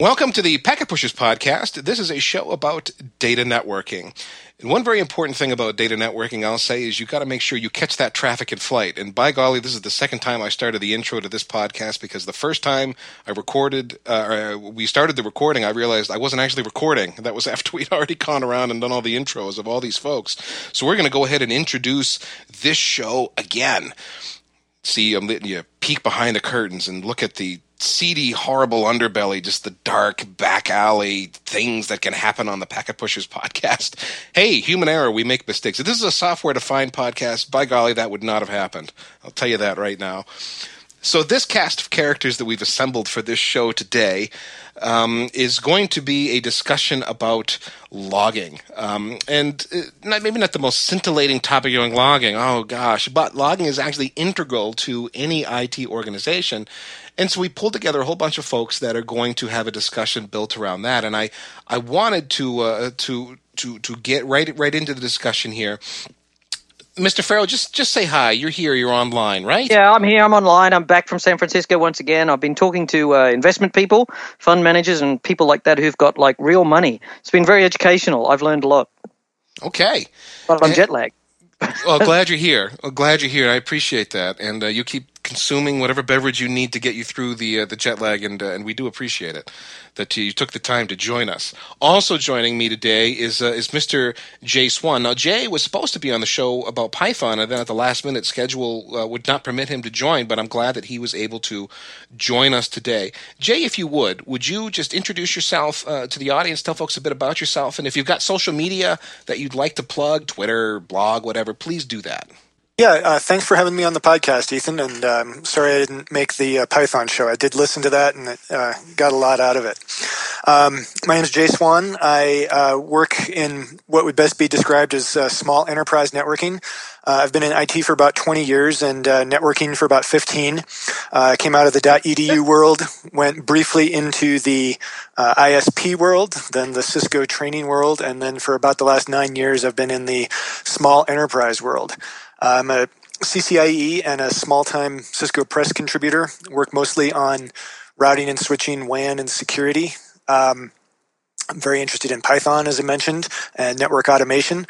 Welcome to the Packet Pushers podcast. This is a show about data networking. And one very important thing about data networking, I'll say, is you got to make sure you catch that traffic in flight. And by golly, this is the second time I started the intro to this podcast, because the first time I recorded, we started the recording, I realized I wasn't actually recording. That was after we'd already gone around and done all the intros of all these folks. So we're going to go ahead and introduce this show again. See, I'm letting you peek behind the curtains and look at the seedy, horrible underbelly, just the dark back alley things that can happen on the Packet Pushers podcast. Hey, human error, we make mistakes. If this is a software-defined podcast, by golly, that would not have happened. I'll tell you that right now. So this cast of characters that we've assembled for this show today is going to be a discussion about logging. And maybe not the most scintillating topic going logging, oh gosh, but logging is actually integral to any IT organization. And so we pulled together a whole bunch of folks that are going to have a discussion built around that. And I wanted to get right into the discussion here. Mr. Farrell, just say hi. You're here. You're online, right? Yeah, I'm here. I'm online. I'm back from San Francisco once again. I've been talking to investment people, fund managers, and people like that who've got like real money. It's been very educational. I've learned a lot. Okay. But I'm jet lagged. Well, glad you're here. I appreciate that. And you keep consuming whatever beverage you need to get you through the jet lag, and we do appreciate it that you took the time to join us. Also joining me today is Mr. Jay Swan. Now, Jay was supposed to be on the show about Python, and then at the last minute schedule would not permit him to join, but I'm glad that he was able to join us today. Jay, if you would you just introduce yourself to the audience, tell folks a bit about yourself, and if you've got social media that you'd like to plug, Twitter, blog, whatever, please do that. Yeah, thanks for having me on the podcast, Ethan, and sorry I didn't make the Python show. I did listen to that and got a lot out of it. My name is Jay Swan. I work in what would best be described as small enterprise networking. I've been in IT for about 20 years and networking for about 15. I came out of the .edu world, went briefly into the ISP world, then the Cisco training world, and then for about the last 9 years I've been in the small enterprise world. I'm a CCIE and a small-time Cisco Press contributor. Work mostly on routing and switching, WAN, and security. I'm very interested in Python, as I mentioned, and network automation.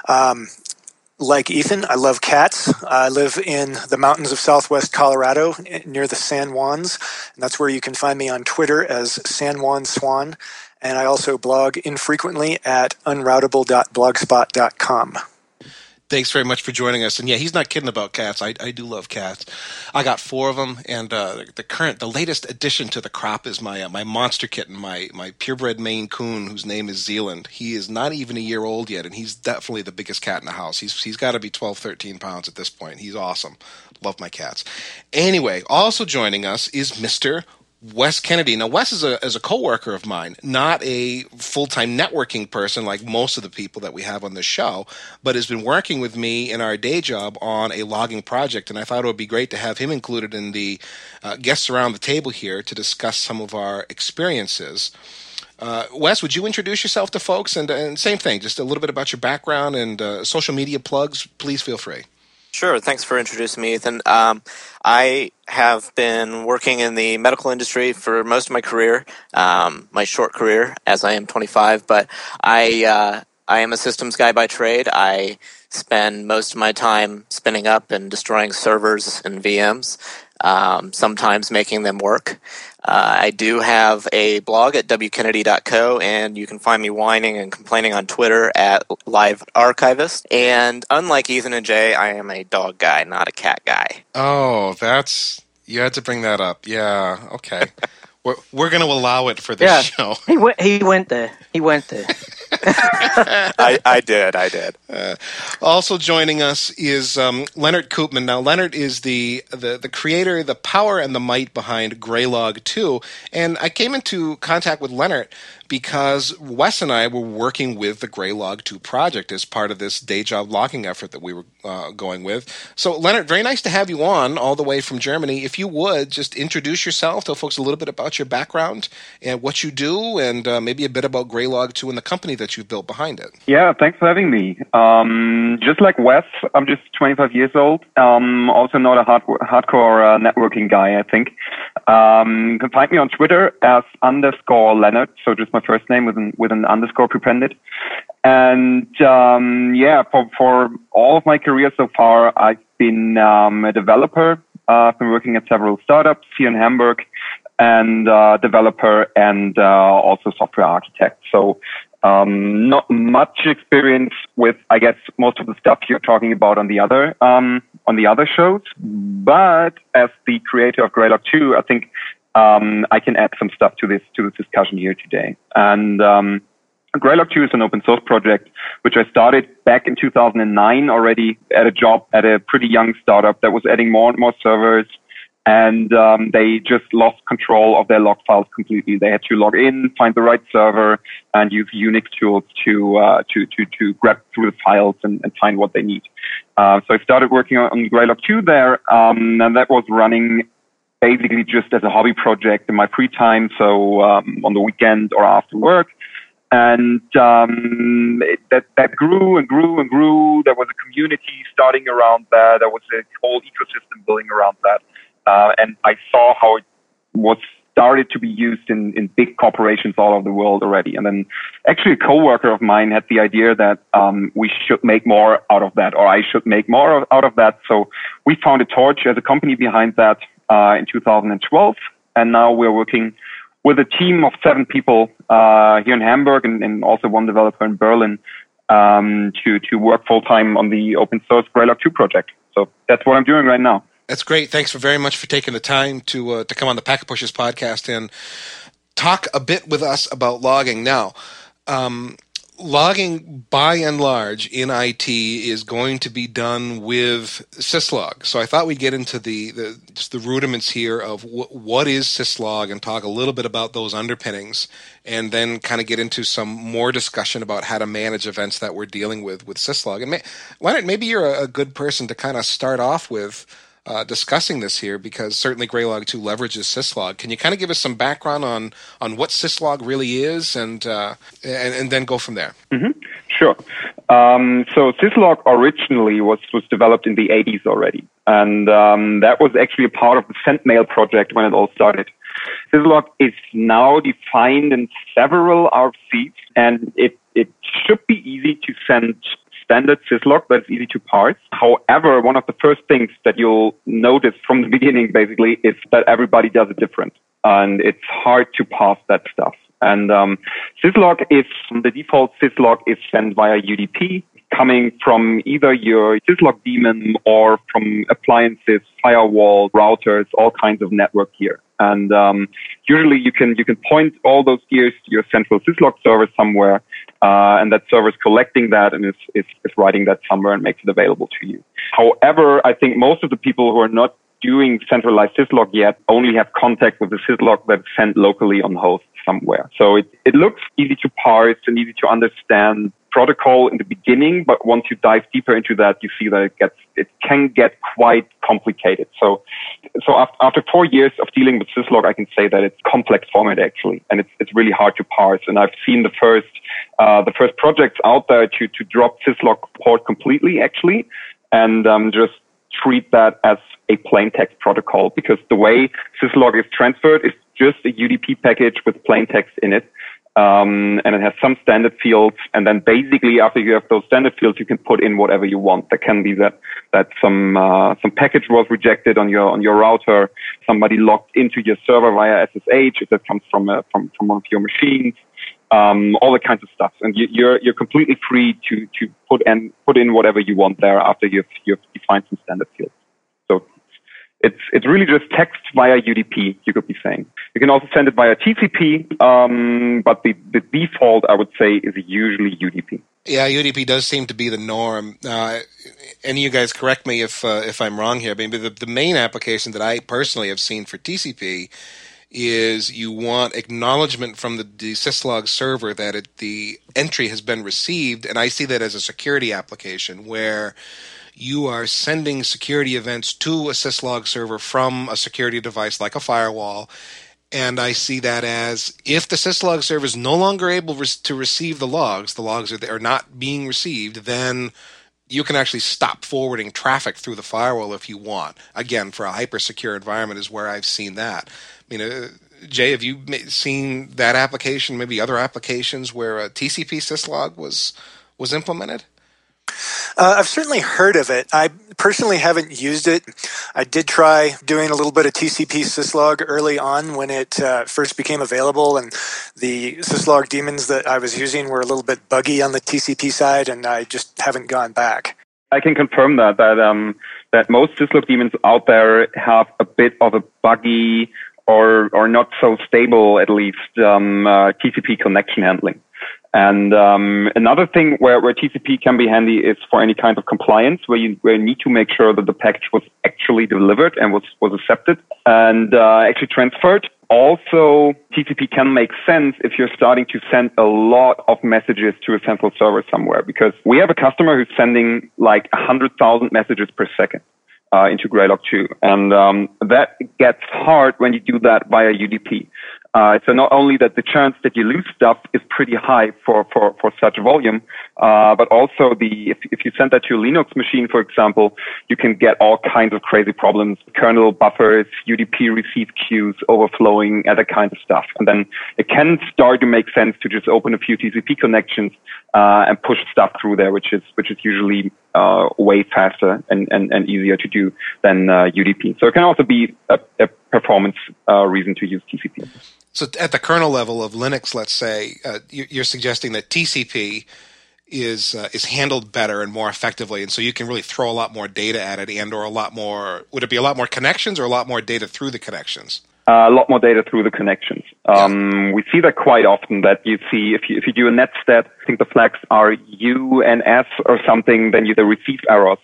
Like Ethan, I love cats. I live in the mountains of southwest Colorado near the San Juans, and that's where you can find me on Twitter as San Juan Swan. And I also blog infrequently at unroutable.blogspot.com. Thanks very much for joining us. And yeah, he's not kidding about cats. I do love cats. I got 4 of them, and the latest addition to the crop is my monster kitten, my purebred Maine Coon, whose name is Zealand. He is not even a year old yet, and he's definitely the biggest cat in the house. He's got to be 12, 13 pounds at this point. He's awesome. Love my cats. Anyway, also joining us is Mr. Wes Kennedy. Now, Wes is a coworker of mine, not a full-time networking person like most of the people that we have on the show, but has been working with me in our day job on a logging project, and I thought it would be great to have him included in the guests around the table here to discuss some of our experiences. Wes, would you introduce yourself to folks? And same thing, just a little bit about your background and social media plugs. Please feel free. Sure. Thanks for introducing me, Ethan. I have been working in the medical industry for most of my career, my short career, as I am 25, but I am a systems guy by trade. I spend most of my time spinning up and destroying servers and VMs, sometimes making them work. I do have a blog at wkennedy.co, and you can find me whining and complaining on Twitter at Live Archivist. And unlike Ethan and Jay, I am a dog guy, not a cat guy. Oh, you had to bring that up. Yeah, okay. We're going to allow it for this show. He went there. I did. Also joining us is Leonard Koopman. Now, Leonard is the creator, the power and the might behind Graylog 2. And I came into contact with Leonard because Wes and I were working with the Graylog 2 project as part of this day job logging effort that we were going with. So, Leonard, very nice to have you on all the way from Germany. If you would, just introduce yourself, tell folks a little bit about your background and what you do, and maybe a bit about Graylog 2 and the company that you've built behind it. Yeah, thanks for having me. Just like Wes, I'm just 25 years old. Also not a hardcore networking guy, I think. You can find me on Twitter as _Leonard, so just my first name with an underscore prepended. And for all of my career so far, I've been a developer. I've been working at several startups here in Hamburg, and developer and also software architect. So not much experience with, I guess, most of the stuff you're talking about on the other shows. But as the creator of Graylog 2, I think I can add some stuff to this discussion here today. And Graylog 2 is an open source project which I started back in 2009 already at a job at a pretty young startup that was adding more and more servers. And they just lost control of their log files completely. They had to log in, find the right server, and use Unix tools to grab through the files and find what they need. So I started working on Graylog 2 there, and that was running basically just as a hobby project in my free time, so on the weekend or after work. And that grew and grew and grew. There was a community starting around that. There was a whole ecosystem building around that. And I saw how it was started to be used in big corporations all over the world already. And then actually a coworker of mine had the idea that we should make more out of that, or I should make more out of that. So we founded Torch as a company behind that in 2012. And now we're working with a team of 7 people here in Hamburg and also one developer in Berlin to work full-time on the open source Graylog 2 project. So that's what I'm doing right now. That's great. Thanks very much for taking the time to come on the Packet Pushers podcast and talk a bit with us about logging. Now, logging by and large in IT is going to be done with syslog. So I thought we'd get into just the rudiments here of what is syslog and talk a little bit about those underpinnings, and then kind of get into some more discussion about how to manage events that we're dealing with syslog. And Leonard, maybe you're a good person to kind of start off with discussing this here, because certainly Graylog 2 leverages syslog. Can you kind of give us some background on what syslog really is, and then go from there? Mm-hmm. Sure. So syslog originally was developed in the 80s already, and that was actually a part of the SendMail project when it all started. Syslog is now defined in several RFCs, and it should be easy to send standard syslog that's easy to parse. However, one of the first things that you'll notice from the beginning basically is that everybody does it different, and it's hard to parse that stuff. And syslog the default syslog is sent via UDP, coming from either your syslog daemon or from appliances, firewall, routers, all kinds of network gear. And usually you can point all those gears to your central syslog server somewhere, and that server is collecting that and is writing that somewhere and makes it available to you. However, I think most of the people who are not doing centralized syslog yet only have contact with the syslog that's sent locally on host somewhere. So it looks easy to parse and easy to understand protocol in the beginning, but once you dive deeper into that, you see that it can get quite complicated. So after 4 years of dealing with syslog, I can say that it's complex format actually, and it's really hard to parse. And I've seen the first projects out there to drop syslog port completely actually, and just treat that as a plain text protocol, because the way syslog is transferred is just a UDP package with plain text in it. And it has some standard fields, and then basically after you have those standard fields, you can put in whatever you want. That can be that some package was rejected on your router, somebody logged into your server via SSH, if that comes from one of your machines, all the kinds of stuff. And you're completely free to put in whatever you want there after you've defined some standard fields. So it's really just text via UDP, you could be saying. You can also send it via TCP, but the default, I would say, is usually UDP. Yeah, UDP does seem to be the norm. Any of you guys correct me if I'm wrong here. Maybe the main application that I personally have seen for TCP is you want acknowledgement from the syslog server that the entry has been received, and I see that as a security application where you are sending security events to a syslog server from a security device like a firewall. And I see that as if the syslog server is no longer able to receive the logs are not being received, then you can actually stop forwarding traffic through the firewall if you want. Again, for a hyper-secure environment is where I've seen that. I mean, Jay, have you seen that application, maybe other applications where a TCP syslog was implemented? I've certainly heard of it. I personally haven't used it. I did try doing a little bit of TCP syslog early on when it first became available, and the syslog daemons that I was using were a little bit buggy on the TCP side, and I just haven't gone back. I can confirm that most syslog daemons out there have a bit of a buggy or not so stable, at least, TCP connection handling. And another thing where TCP can be handy is for any kind of compliance, where you need to make sure that the package was actually delivered and was accepted and actually transferred. Also, TCP can make sense if you're starting to send a lot of messages to a central server somewhere, because we have a customer who's sending like 100,000 messages per second into Graylog 2. And that gets hard when you do that via UDP. So not only that the chance that you lose stuff is pretty high for such volume, but also if you send that to a Linux machine, for example, you can get all kinds of crazy problems, kernel buffers, UDP receive queues overflowing, other kinds of stuff. And then it can start to make sense to just open a few TCP connections and push stuff through there, which is usually way faster and easier to do than UDP. So it can also be a performance reason to use TCP. So at the kernel level of Linux, let's say, you're suggesting that TCP is handled better and more effectively, and so you can really throw a lot more data at it, or a lot more. Would it be a lot more connections, or a lot more data through the connections? A lot more data through the connections. We see that quite often. That you see if you do a netstat, I think the flags are U and S or something, then you receive errors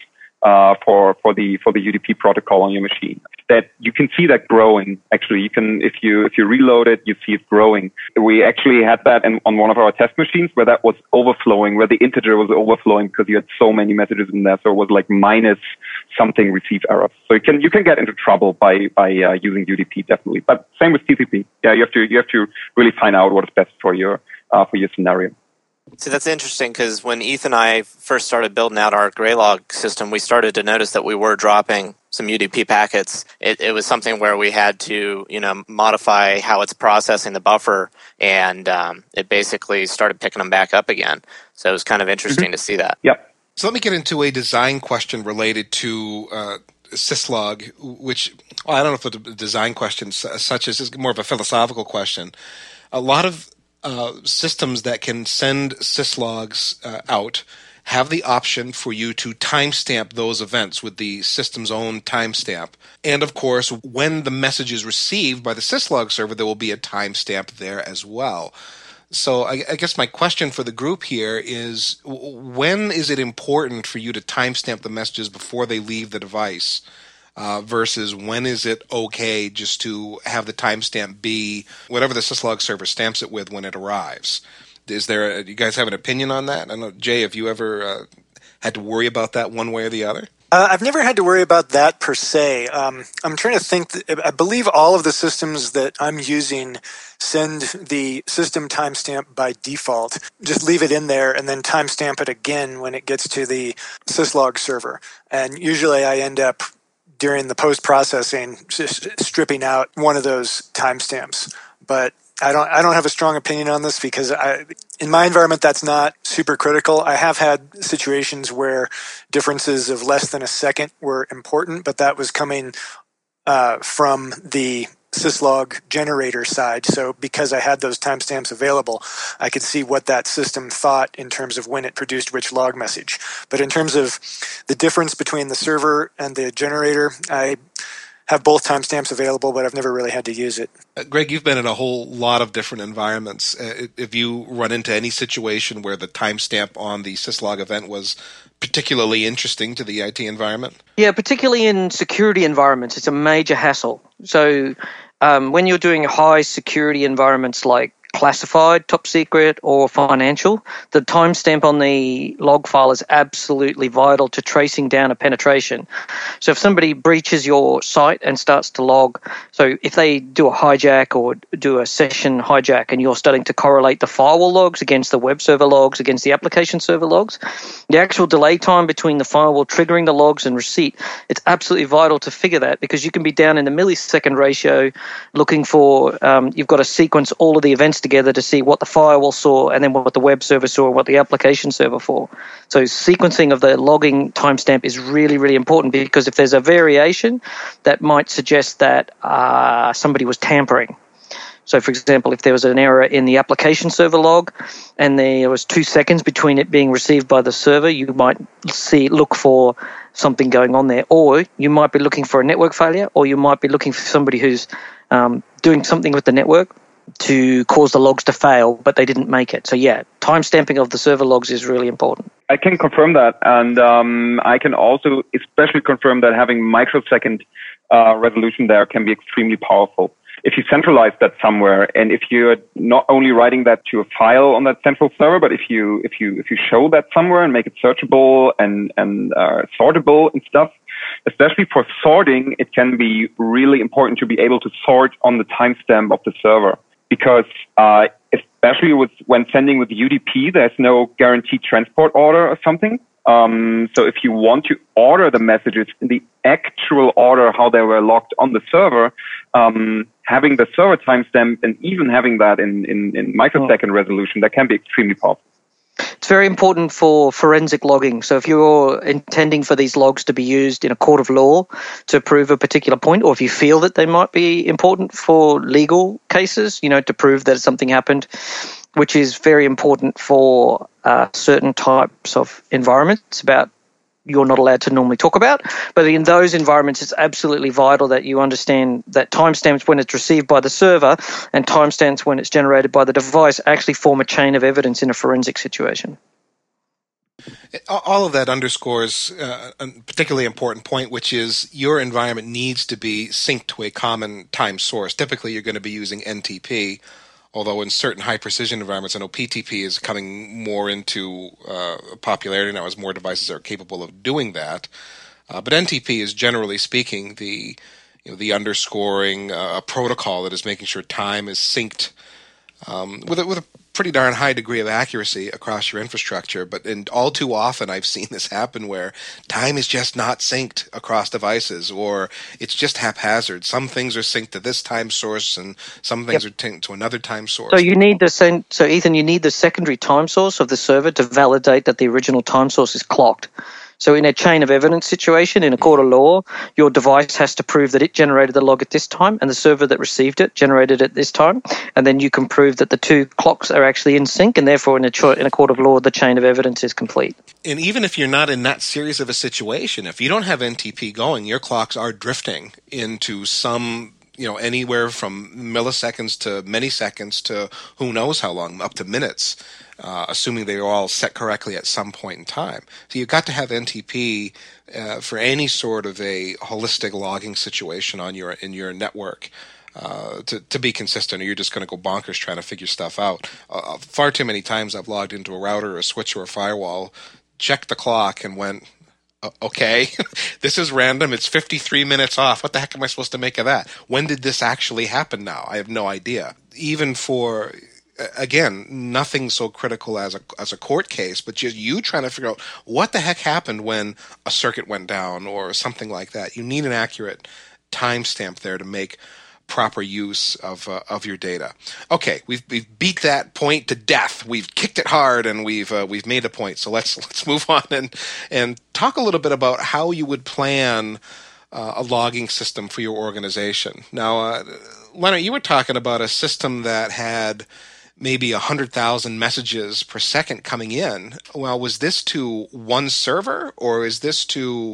for the UDP protocol on your machine. That you can see that growing. Actually, you can if you reload it, you see it growing. We actually had that on one of our test machines where that was overflowing, where the integer was overflowing because you had so many messages in there. So it was like minus something receive errors. So you can get into trouble by using UDP, definitely. But same with TCP. Yeah, you have to really find out what is best for your scenario. See, that's interesting because when Ethan and I first started building out our Graylog system, we started to notice that we were dropping some UDP packets. It was something where we had to, modify how it's processing the buffer, and it basically started picking them back up again. So it was kind of interesting to see that. Yep. So let me get into a design question related to syslog, which I don't know if it's a design question such as it's more of a philosophical question. A lot of systems that can send syslogs out have the option for you to timestamp those events with the system's own timestamp. And of course, when the message is received by the syslog server, there will be a timestamp there as well. So I guess my question for the group here is, when is it important for you to timestamp the messages before they leave the device? Versus when is it okay just to have the timestamp be whatever the syslog server stamps it with when it arrives? Do you guys have an opinion on that? I don't know, Jay, have you ever had to worry about that one way or the other? I've never had to worry about that per se. I'm trying to think. I believe all of the systems that I'm using send the system timestamp by default. Just leave it in there and then timestamp it again when it gets to the syslog server. And usually I end up during the post-processing stripping out one of those timestamps. But I don't have a strong opinion on this because in my environment that's not super critical. I have had situations where differences of less than a second were important, but that was coming from the syslog generator side. So because I had those timestamps available, I could see what that system thought in terms of when it produced which log message. But in terms of the difference between the server and the generator, I have both timestamps available, but I've never really had to use it. Greg, you've been in a whole lot of different environments. If you run into any situation where the timestamp on the syslog event was particularly interesting to the IT environment? Yeah, particularly in security environments, it's a major hassle. So when you're doing high security environments like classified, top secret, or financial, the timestamp on the log file is absolutely vital to tracing down a penetration. So if somebody breaches your site and starts to log, so if they do a hijack or do a session hijack and you're starting to correlate the firewall logs against the web server logs, against the application server logs, the actual delay time between the firewall triggering the logs and receipt, it's absolutely vital to figure that, because you can be down in the millisecond ratio looking for, you've got to sequence all of the events together to see what the firewall saw and then what the web server saw and what the application server saw. So sequencing of the logging timestamp is really, really important, because if there's a variation, that might suggest that somebody was tampering. So, for example, if there was an error in the application server log and there was 2 seconds between it being received by the server, you might look for something going on there. Or you might be looking for a network failure, or you might be looking for somebody who's doing something with the network to cause the logs to fail, but they didn't make it. So, yeah, timestamping of the server logs is really important. I can confirm that, and I can also especially confirm that having microsecond resolution there can be extremely powerful. If you centralize that somewhere, and if you're not only writing that to a file on that central server, but if you show that somewhere and make it searchable and sortable and stuff, especially for sorting, it can be really important to be able to sort on the timestamp of the server, because especially when sending with UDP, there's no guaranteed transport order or something. So if you want to order the messages in the actual order how they were logged on the server, having the server timestamp and even having that in microsecond resolution, that can be extremely powerful. It's very important for forensic logging. So if you're intending for these logs to be used in a court of law to prove a particular point, or if you feel that they might be important for legal cases, to prove that something happened, which is very important for certain types of environments you're not allowed to normally talk about. But in those environments, it's absolutely vital that you understand that timestamps when it's received by the server and timestamps when it's generated by the device actually form a chain of evidence in a forensic situation. All of that underscores a particularly important point, which is your environment needs to be synced to a common time source. Typically, you're going to be using NTP, although in certain high-precision environments, I know PTP is coming more into popularity now as more devices are capable of doing that. But NTP is, generally speaking, the underscoring a protocol that is making sure time is synced with a pretty darn high degree of accuracy across your infrastructure. But all too often I've seen this happen where time is just not synced across devices, or it's just haphazard. Some things are synced to this time source and some things are synced to another time source. So you need Ethan, you need the secondary time source of the server to validate that the original time source is clocked. So in a chain of evidence situation, in a court of law, your device has to prove that it generated the log at this time and the server that received it generated it at this time. And then you can prove that the two clocks are actually in sync, and therefore in a court of law, the chain of evidence is complete. And even if you're not in that serious of a situation, if you don't have NTP going, your clocks are drifting into some, anywhere from milliseconds to many seconds to who knows how long, up to minutes. Assuming they are all set correctly at some point in time. So you've got to have NTP for any sort of a holistic logging situation in your network to be consistent, or you're just going to go bonkers trying to figure stuff out. Far too many times I've logged into a router, or a switch, or a firewall, checked the clock, and went, okay, this is random. It's 53 minutes off. What the heck am I supposed to make of that? When did this actually happen now? I have no idea. Even for... Again, nothing so critical as a court case, but just you trying to figure out what the heck happened when a circuit went down or something like that. You need an accurate timestamp there to make proper use of your data. Okay, we've beat that point to death. We've kicked it hard, and we've made a point. So let's move on and talk a little bit about how you would plan a logging system for your organization. Now, Leonard, you were talking about a system that had maybe 100,000 messages per second coming in. Well, was this to one server, or is this to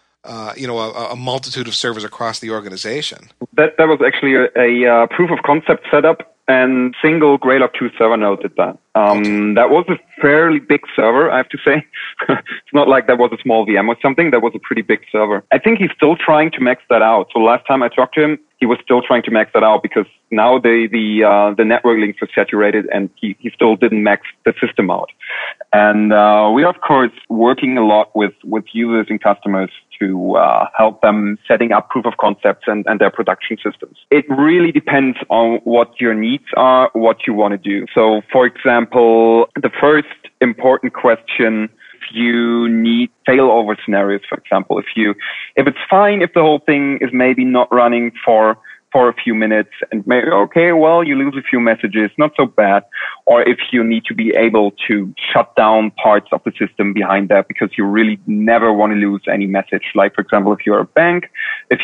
a multitude of servers across the organization? That was actually a proof of concept setup, and single Greylock 2 server node did that. That was a fairly big server, I have to say. It's not like that was a small VM or something. That was a pretty big server. I think he's still trying to max that out. So last time I talked to him, he was still trying to max that out because now the network links were saturated and he still didn't max the system out. And we are, of course, working a lot with users and customers to help them setting up proof of concepts and their production systems. It really depends on what your needs are, what you want to do. So, for example, the first important question, if you need failover scenarios, for example, if it's fine if the whole thing is maybe not running for a few minutes and maybe, okay, well, you lose a few messages, not so bad. Or if you need to be able to shut down parts of the system behind that because you really never want to lose any message. Like, for example, if you're a bank, if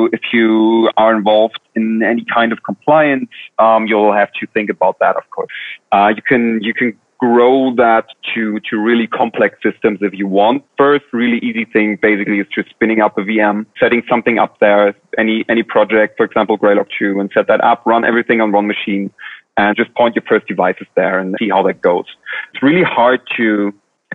you are involved in any kind of compliance, you'll have to think about that, of course. You can grow that to really complex systems if you want. First, really easy thing basically is just spinning up a VM, setting something up there, any project, for example, Greylock 2, and set that up, run everything on one machine, and just point your first devices there and see how that goes. It's really hard to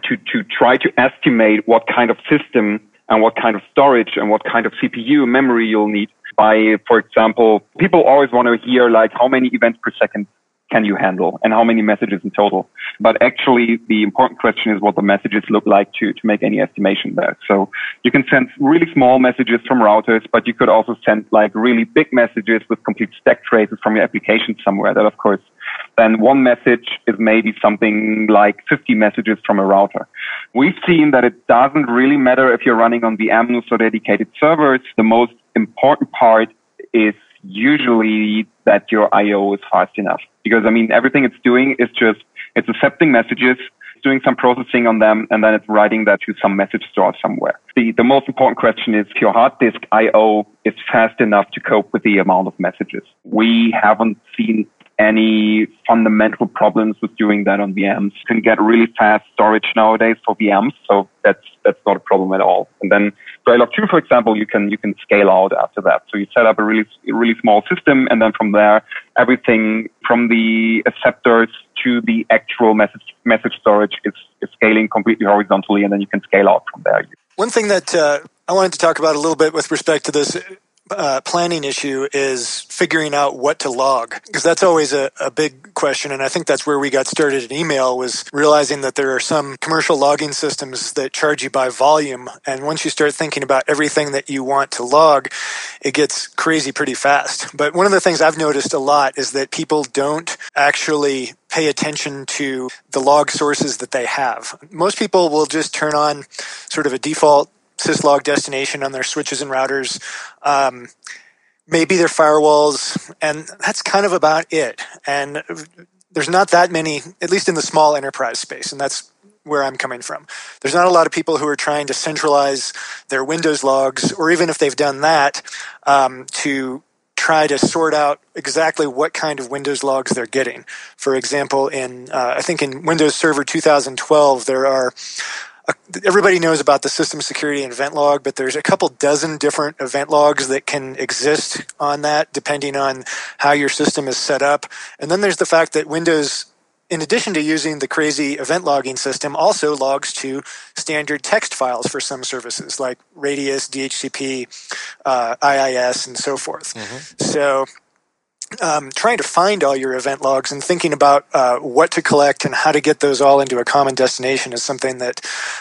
try to estimate what kind of system and what kind of storage and what kind of CPU memory you'll need by, for example, people always want to hear like how many events per second can you handle and how many messages in total. But actually, the important question is what the messages look like to make any estimation there. So you can send really small messages from routers, but you could also send like really big messages with complete stack traces from your application somewhere. That, of course, then one message is maybe something like 50 messages from a router. We've seen that it doesn't really matter if you're running on VMs or dedicated servers. The most important part is usually that your I/O is fast enough. Because, I mean, everything it's doing is just, it's accepting messages, it's doing some processing on them, and then it's writing that to some message store somewhere. The most important question is if your hard disk I/O is fast enough to cope with the amount of messages. We haven't seen any fundamental problems with doing that on VMs. You can get really fast storage nowadays for VMs, so that's not a problem at all. And then Greylock 2, for example, you can scale out after that. So you set up a really small system, and then from there, everything from the acceptors to the actual message storage is scaling completely horizontally, and then you can scale out from there. One thing that I wanted to talk about a little bit with respect to this planning issue is figuring out what to log, because that's always a big question. And I think that's where we got started in email, was realizing that there are some commercial logging systems that charge you by volume. And once you start thinking about everything that you want to log, it gets crazy pretty fast. But one of the things I've noticed a lot is that people don't actually pay attention to the log sources that they have. Most people will just turn on sort of a default syslog destination on their switches and routers, maybe their firewalls, and that's kind of about it. And there's not that many, at least in the small enterprise space, and that's where I'm coming from. There's not a lot of people who are trying to centralize their Windows logs, or even if they've done that, to try to sort out exactly what kind of Windows logs they're getting. For example, I think in Windows Server 2012, there are everybody knows about the system security and event log, but there's a couple dozen different event logs that can exist on that depending on how your system is set up. And then there's the fact that Windows, in addition to using the crazy event logging system, also logs to standard text files for some services like Radius, DHCP, IIS, and so forth. Mm-hmm. So trying to find all your event logs and thinking about what to collect and how to get those all into a common destination is something that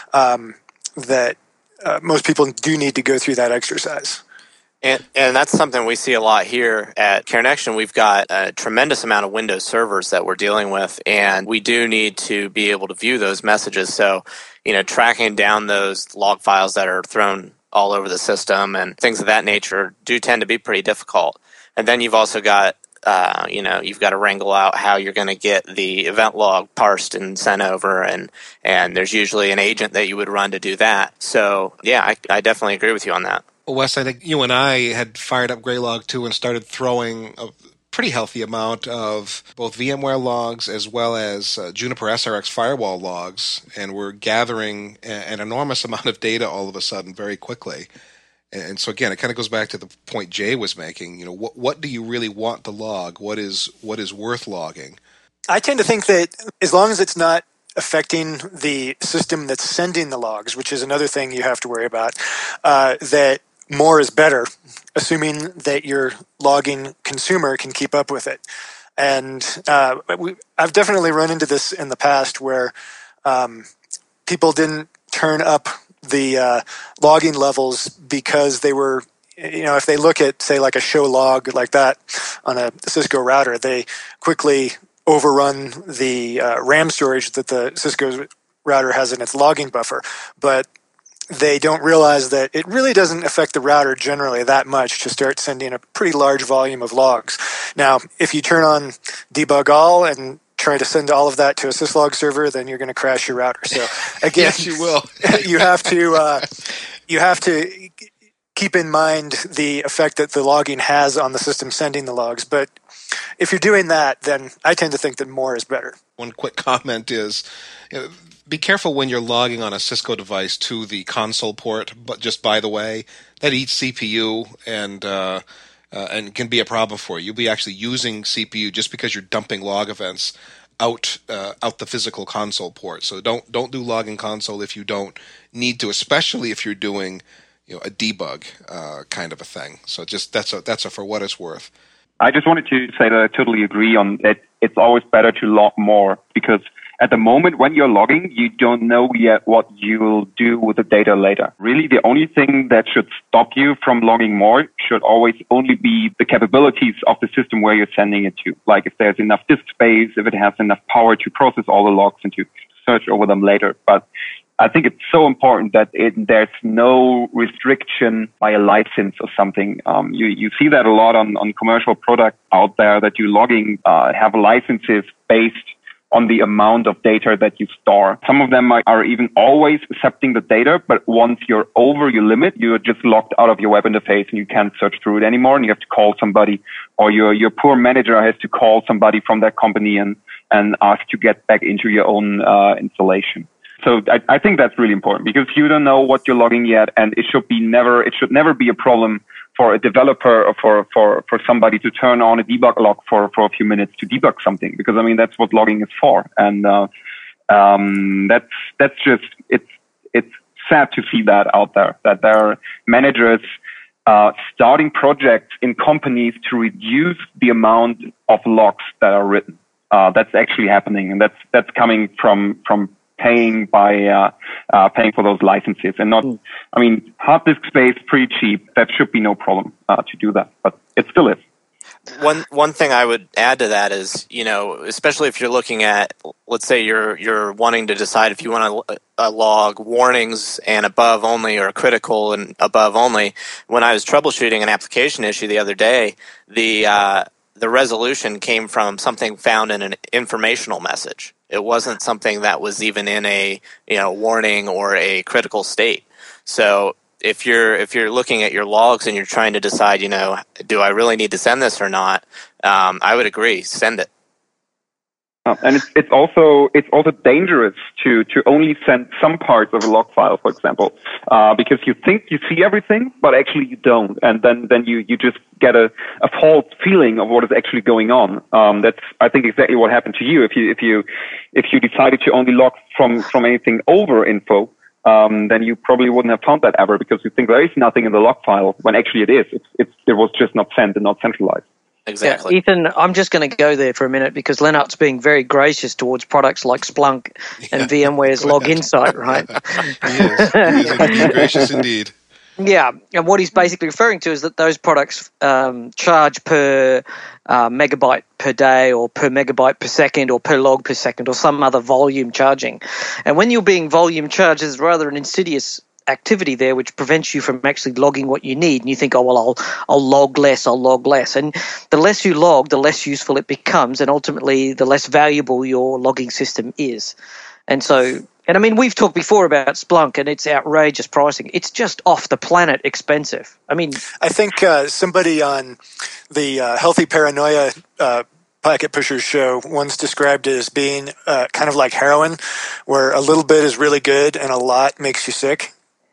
most people do need to go through that exercise. And that's something we see a lot here at CareNexion. We've got a tremendous amount of Windows servers that we're dealing with, and we do need to be able to view those messages. So, tracking down those log files that are thrown all over the system and things of that nature do tend to be pretty difficult. And then you've also got, you've got to wrangle out how you're going to get the event log parsed and sent over, and there's usually an agent that you would run to do that. So, yeah, I definitely agree with you on that. Well, Wes, I think you and I had fired up Greylock 2 and started throwing a pretty healthy amount of both VMware logs as well as Juniper SRX firewall logs, and we're gathering an enormous amount of data all of a sudden very quickly. And so again, it kind of goes back to the point Jay was making. What do you really want to log? What is worth logging? I tend to think that as long as it's not affecting the system that's sending the logs, which is another thing you have to worry about, that more is better, assuming that your logging consumer can keep up with it. And I've definitely run into this in the past where people didn't turn up the logging levels because they were, if they look at, say, like a show log like that on a Cisco router, they quickly overrun the RAM storage that the Cisco router has in its logging buffer. But they don't realize that it really doesn't affect the router generally that much to start sending a pretty large volume of logs. Now, if you turn on debug all and try to send all of that to a syslog server, then you're going to crash your router. So again, yes, you will. you have to keep in mind the effect that the logging has on the system sending the logs. But if you're doing that, then I tend to think that more is better. One quick comment is, be careful when you're logging on a Cisco device to the console port. But just by the way, that eats CPU and can be a problem for you. You'll be actually using CPU just because you're dumping log events out the physical console port. So don't do logging console if you don't need to, especially if you're doing a debug kind of a thing. So just that's a for what it's worth. I just wanted to say that I totally agree on it. It's always better to log more because at the moment when you're logging, you don't know yet what you'll do with the data later. Really, the only thing that should stop you from logging more should always only be the capabilities of the system where you're sending it to. Like if there's enough disk space, if it has enough power to process all the logs and to search over them later. But I think it's so important that there's no restriction by a license or something. You see that a lot on commercial products out there that you logging have licenses based on the amount of data that you store. Some of them are even always accepting the data, but once you're over your limit, you're just locked out of your web interface and you can't search through it anymore and you have to call somebody, or your poor manager has to call somebody from that company and ask to get back into your own installation. So I think that's really important because you don't know what you're logging yet, and it should never be a problem for a developer or for somebody to turn on a debug log for a few minutes to debug something, because I mean that's what logging is for. And that's just it's sad to see that out there, that there are managers starting projects in companies to reduce the amount of logs that are written. That's actually happening, and that's coming from paying for those licenses and not, I mean, hard disk space pretty cheap. That should be no problem to do that, but it still is. One thing I would add to that is, especially if you're looking at, let's say you're wanting to decide if you want to log warnings and above only or critical and above only. When I was troubleshooting an application issue the other day, the resolution came from something found in an informational message. It wasn't something that was even in a warning or a critical state. So if you're looking at your logs and you're trying to decide, do I really need to send this or not? I would agree, send it. And it's also dangerous to only send some parts of a log file, for example, because you think you see everything, but actually you don't, and then you just get a false feeling of what is actually going on. That's, I think, exactly what happened to you. If you decided to only log from anything over info, then you probably wouldn't have found that ever, because you think there is nothing in the log file when actually it is. It was just not sent and not centralized. Exactly. Yeah, Ethan, I'm just going to go there for a minute because Lennart's being very gracious towards products like Splunk and VMware's Log Insight, right? He is being gracious indeed. Yeah, and what he's basically referring to is that those products charge per megabyte per day or per megabyte per second or per log per second or some other volume charging. And when you're being volume charged, there's rather an insidious activity there which prevents you from actually logging what you need, and you think, I'll log less, and the less you log, the less useful it becomes, and ultimately the less valuable your logging system is. And I mean, we've talked before about Splunk and its outrageous pricing. It's just off the planet expensive. I mean, I think somebody on the Healthy Paranoia Packet Pushers show once described it as being kind of like heroin, where a little bit is really good and a lot makes you sick.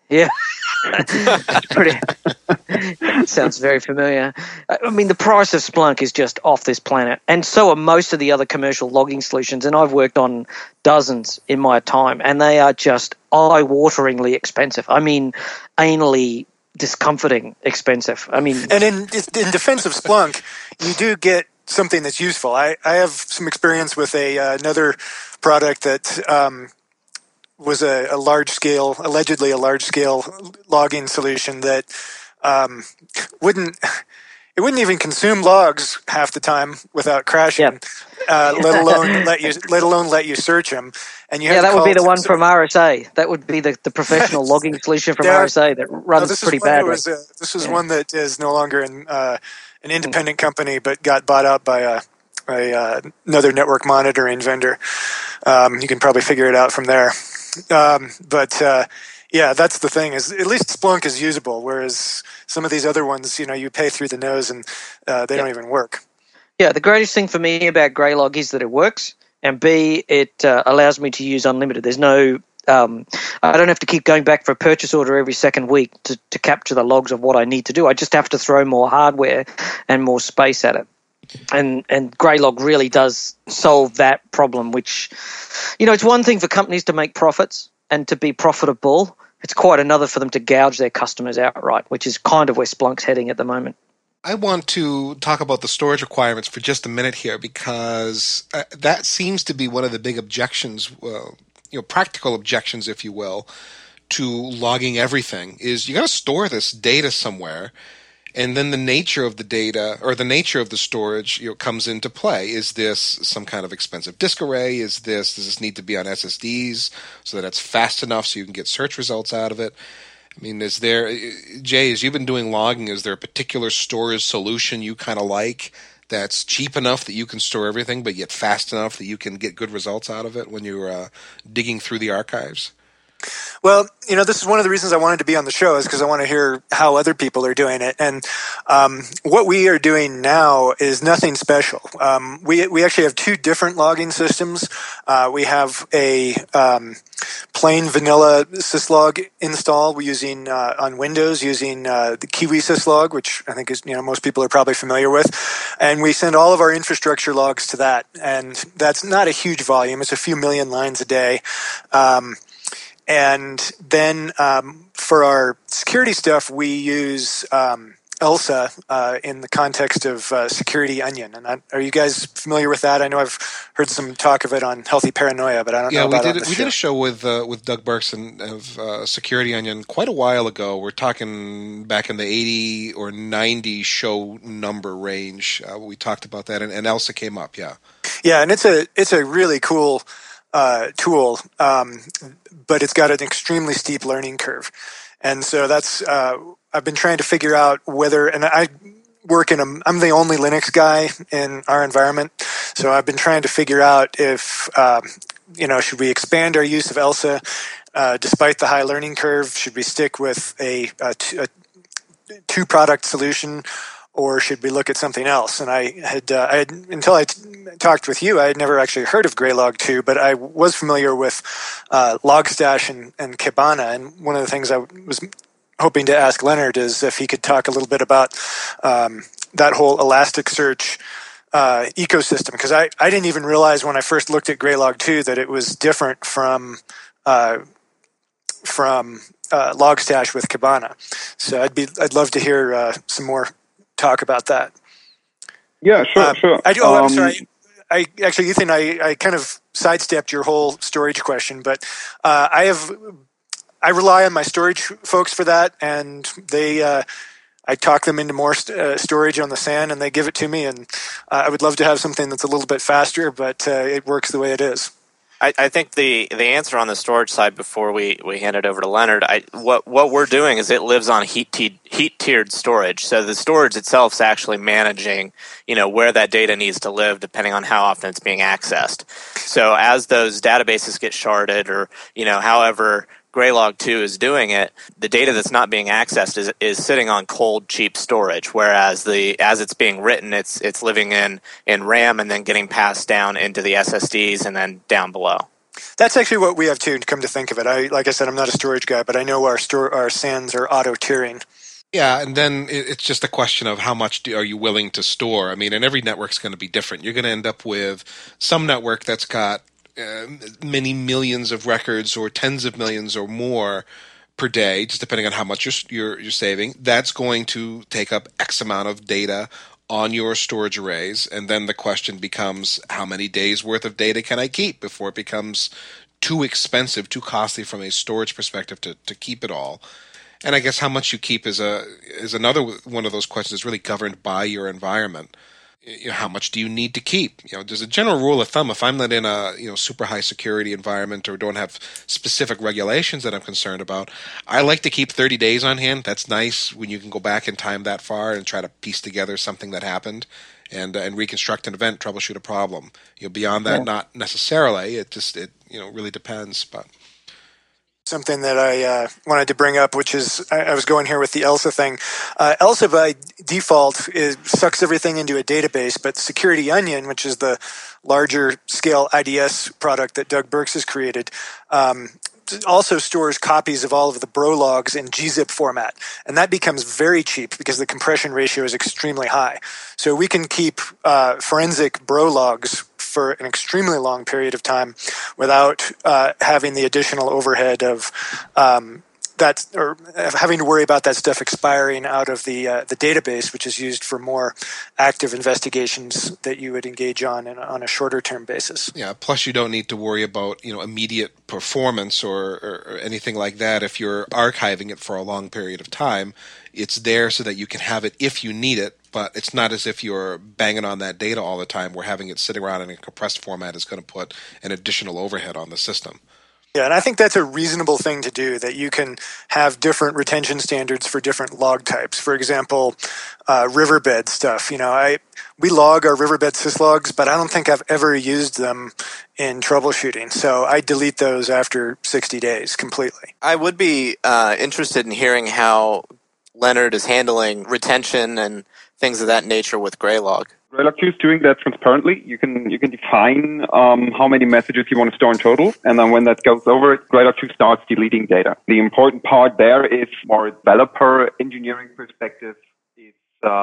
Yeah. That's pretty. Sounds very familiar. I mean, the price of Splunk is just off this planet, and so are most of the other commercial logging solutions. And I've worked on dozens in my time, and they are just eye-wateringly expensive. I mean, anally discomforting expensive. I mean, and in defense of Splunk, you do get something that's useful. I have some experience with another product that was allegedly a large scale logging solution that wouldn't even consume logs half the time without crashing. Yep. Let alone let you search them. And you that would be the one from RSA. That would be the professional logging solution from RSA that runs pretty badly. This was one that is no longer an independent company, but got bought out by another network monitoring vendor. You can probably figure it out from there. Yeah, that's the thing. Is at least Splunk is usable, whereas some of these other ones, you pay through the nose and they don't even work. Yeah, the greatest thing for me about Greylog is that it works, and B, it allows me to use unlimited. There's no, I don't have to keep going back for a purchase order every second week to capture the logs of what I need to do. I just have to throw more hardware and more space at it. And Greylog really does solve that problem, which, it's one thing for companies to make profits and to be profitable. It's quite another for them to gouge their customers outright, which is kind of where Splunk's heading at the moment. I want to talk about the storage requirements for just a minute here, because that seems to be one of the big objections, practical objections, if you will, to logging everything, is you got to store this data somewhere. And then the nature of the data or the nature of the storage comes into play. Is this some kind of expensive disk array? Does this need to be on SSDs so that it's fast enough so you can get search results out of it? I mean, is there, Jay, as you've been doing logging, is there a particular storage solution you kind of like that's cheap enough that you can store everything, but yet fast enough that you can get good results out of it when you're digging through the archives? Well, this is one of the reasons I wanted to be on the show, is because I want to hear how other people are doing it. And what we are doing now is nothing special. We actually have two different logging systems. We have a plain vanilla syslog install. We're using on Windows using the Kiwi syslog, which I think is most people are probably familiar with. And we send all of our infrastructure logs to that. And that's not a huge volume. It's a few million lines a day. And then for our security stuff, we use ELSA in the context of Security Onion. And are you guys familiar with that? I know I've heard some talk of it on Healthy Paranoia, but I don't know about it. We did a show with Doug Berkson of Security Onion quite a while ago. We're talking back in the 80 or 90 show number range. We talked about that, and ELSA came up, yeah. Yeah, and it's a really cool tool, but it's got an extremely steep learning curve. And so that's, I've been trying to figure out whether, and I work I'm the only Linux guy in our environment. So I've been trying to figure out if, should we expand our use of ELSA, despite the high learning curve? Should we stick with a two product solution, or should we look at something else? And I had until I talked with you, I had never actually heard of Greylog 2, but I was familiar with Logstash and Kibana. And one of the things I was hoping to ask Leonard is if he could talk a little bit about that whole Elasticsearch ecosystem, because I didn't even realize when I first looked at Greylog 2 that it was different from Logstash with Kibana. So I'd love to hear some more talk about that. Yeah, sure. I'm sorry. I actually, Ethan, I kind of sidestepped your whole storage question, but I rely on my storage folks for that, and I talk them into more storage on the SAN, and they give it to me. And I would love to have something that's a little bit faster, but it works the way it is. I think the answer on the storage side before we hand it over to Leonard, what we're doing is it lives on heat-tiered storage. So the storage itself is actually managing, where that data needs to live depending on how often it's being accessed. So as those databases get sharded or, however Greylog 2 is doing it, the data that's not being accessed is sitting on cold, cheap storage, whereas as it's being written, it's living in RAM and then getting passed down into the SSDs and then down below. That's actually what we have too, to come to think of it. Like I said, I'm not a storage guy, but I know our SANs are auto-tiering. Yeah, and then it's just a question of how much are you willing to store. I mean, and every network's going to be different. You're going to end up with some network that's got many millions of records or tens of millions or more per day, just depending on how much you're saving. That's going to take up X amount of data on your storage arrays, and then the question becomes, how many days worth of data can I keep before it becomes too expensive, too costly from a storage perspective to keep it all. And I guess how much you keep is another one of those questions that's really governed by your environment. How much do you need to keep? There's a general rule of thumb. If I'm not in a super high security environment or don't have specific regulations that I'm concerned about, I like to keep 30 days on hand. That's nice when you can go back in time that far and try to piece together something that happened and reconstruct an event, troubleshoot a problem. Beyond that, not necessarily. It really depends, but. Something that I wanted to bring up, which is I was going here with the ELSA thing. ELSA by default sucks everything into a database, but Security Onion, which is the larger scale IDS product that Doug Burks has created, also stores copies of all of the bro logs in gzip format. And that becomes very cheap because the compression ratio is extremely high. So we can keep forensic bro logs for an extremely long period of time without having the additional overhead of that, or having to worry about that stuff expiring out of the database, which is used for more active investigations that you would engage on a shorter term basis. Yeah. Plus, you don't need to worry about immediate performance or anything like that. If you're archiving it for a long period of time, it's there so that you can have it if you need it. But it's not as if you're banging on that data all the time, where having it sitting around in a compressed format is going to put an additional overhead on the system. Yeah, and I think that's a reasonable thing to do, that you can have different retention standards for different log types. For example, riverbed stuff. We log our riverbed syslogs, but I don't think I've ever used them in troubleshooting. So I delete those after 60 days completely. I would be interested in hearing how Leonard is handling retention and things of that nature with Graylog. Graylog 2 is doing that transparently. You can define how many messages you want to store in total, and then when that goes over, Graylog 2 starts deleting data. The important part there is more developer engineering perspective. Is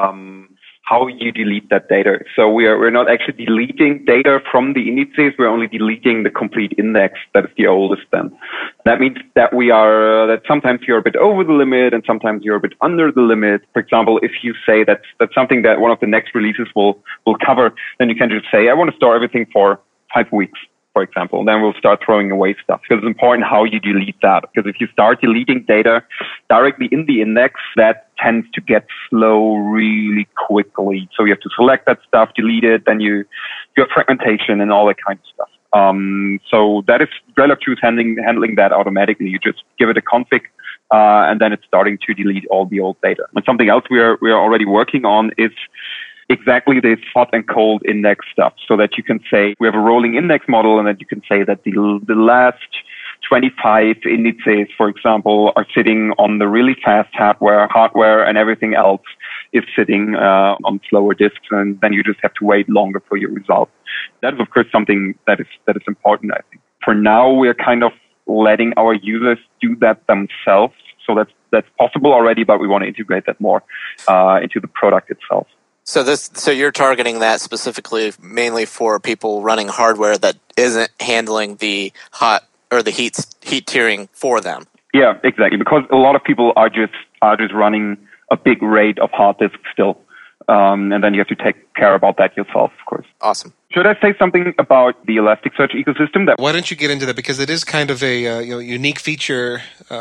how you delete that data. So we're not actually deleting data from the indices. We're only deleting the complete index that is the oldest then. That means that that sometimes you're a bit over the limit and sometimes you're a bit under the limit. For example, if you say that's something that one of the next releases will cover, then you can just say, I want to store everything for 5 weeks, for example. Then we'll start throwing away stuff, because it's important how you delete that. Because if you start deleting data directly in the index, that tends to get slow really quickly. So you have to select that stuff, delete it, then you have fragmentation and all that kind of stuff. So that is Graylog 2 is handling that automatically. You just give it a config, and then it's starting to delete all the old data. And something else we are already working on is exactly this hot and cold index stuff, so that you can say we have a rolling index model, and that you can say that the last 25 indices, for example, are sitting on the really fast hardware, and everything else is sitting on slower disks, and then you just have to wait longer for your results. That is, of course, something that is important, I think. For now, we're kind of letting our users do that themselves, so that's possible already, but we want to integrate that more into the product itself. So you're targeting that specifically mainly for people running hardware that isn't handling the hot or the heat tiering for them. Yeah, exactly. Because a lot of people are just running a big rate of hard disk still, and then you have to take care about that yourself, of course. Awesome. Should I say something about the Elasticsearch ecosystem? Why don't you get into that, because it is kind of a unique feature.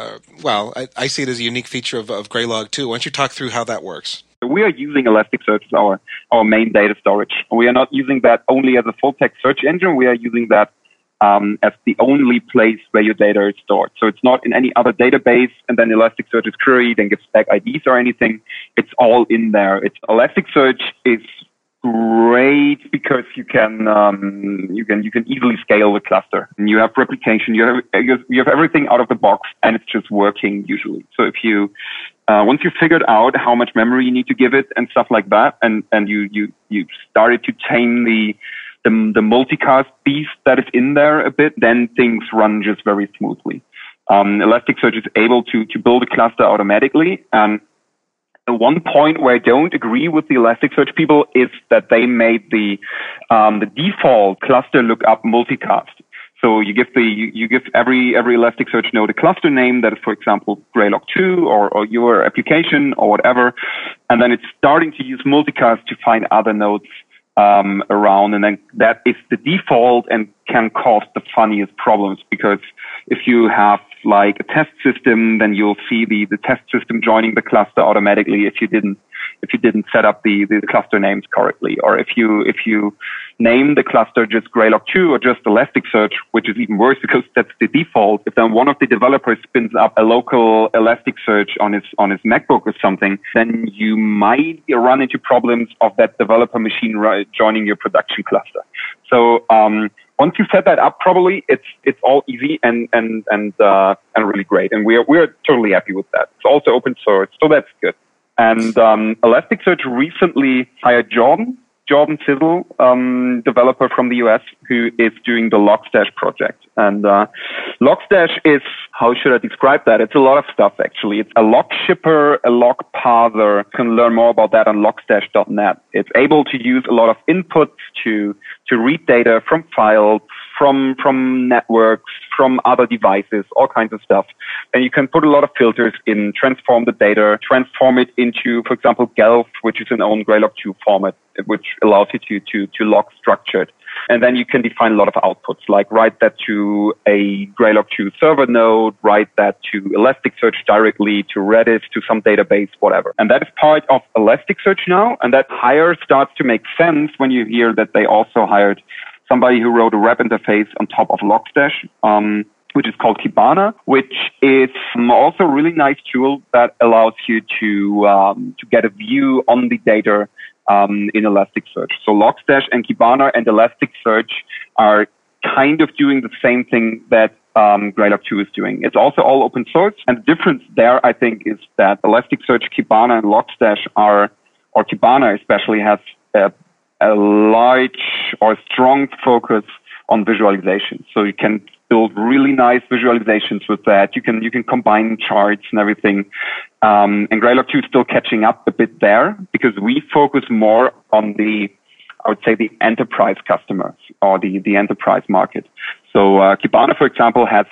I see it as a unique feature of Graylog 2. Why don't you talk through how that works? We are using Elasticsearch as our main data storage. We are not using that only as a full-text search engine. We are using that as the only place where your data is stored. So it's not in any other database, and then Elasticsearch is queried and gives back IDs or anything. It's all in there. Elasticsearch is great because you can easily scale the cluster. And you have replication. You have everything out of the box, and it's just working usually. So if you once you figured out how much memory you need to give it and stuff like that, and you started to tame the the multicast beast that is in there a bit, then things run just very smoothly. Elasticsearch is able to build a cluster automatically. And one point where I don't agree with the Elasticsearch people is that they made the default cluster lookup multicast. So you give every Elasticsearch node a cluster name that is, for example, Greylock2 or your application or whatever, and then it's starting to use multicast to find other nodes around, and then that is the default and can cause the funniest problems, because if you have like a test system, then you'll see the test system joining the cluster automatically if you didn't set up the cluster names correctly, or if you name the cluster just Greylock2 or just Elasticsearch, which is even worse because that's the default. If then one of the developers spins up a local Elasticsearch on his MacBook or something, then you might run into problems of that developer machine joining your production cluster. So once you set that up properly, it's all easy and really great, and we're totally happy with that. It's also open source, so that's good. And Elasticsearch recently hired Jordan Sizzle, developer from the US, who is doing the Logstash project. And Logstash is, how should I describe that? It's a lot of stuff, actually. It's a log shipper, a log parser. You can learn more about that on logstash.net. It's able to use a lot of inputs to read data from files, from networks, from other devices, all kinds of stuff. And you can put a lot of filters in, transform the data, transform it into, for example, GELF, which is an own Greylock2 format, which allows you to log structured. And then you can define a lot of outputs, like write that to a Greylock2 server node, write that to Elasticsearch directly, to Redis, to some database, whatever. And that is part of Elasticsearch now. And that hire starts to make sense when you hear that they also hired somebody who wrote a web interface on top of Logstash, which is called Kibana, which is also a really nice tool that allows you to get a view on the data in Elasticsearch. So Logstash and Kibana and Elasticsearch are kind of doing the same thing that Greylock2 is doing. It's also all open source, and the difference there, I think, is that Elasticsearch, Kibana, and Logstash or Kibana especially, has a large or strong focus on visualization. So you can build really nice visualizations with that. You can combine charts and everything. And Greylock2 is still catching up a bit there, because we focus more on the enterprise customers or the enterprise market. So Kibana, for example, has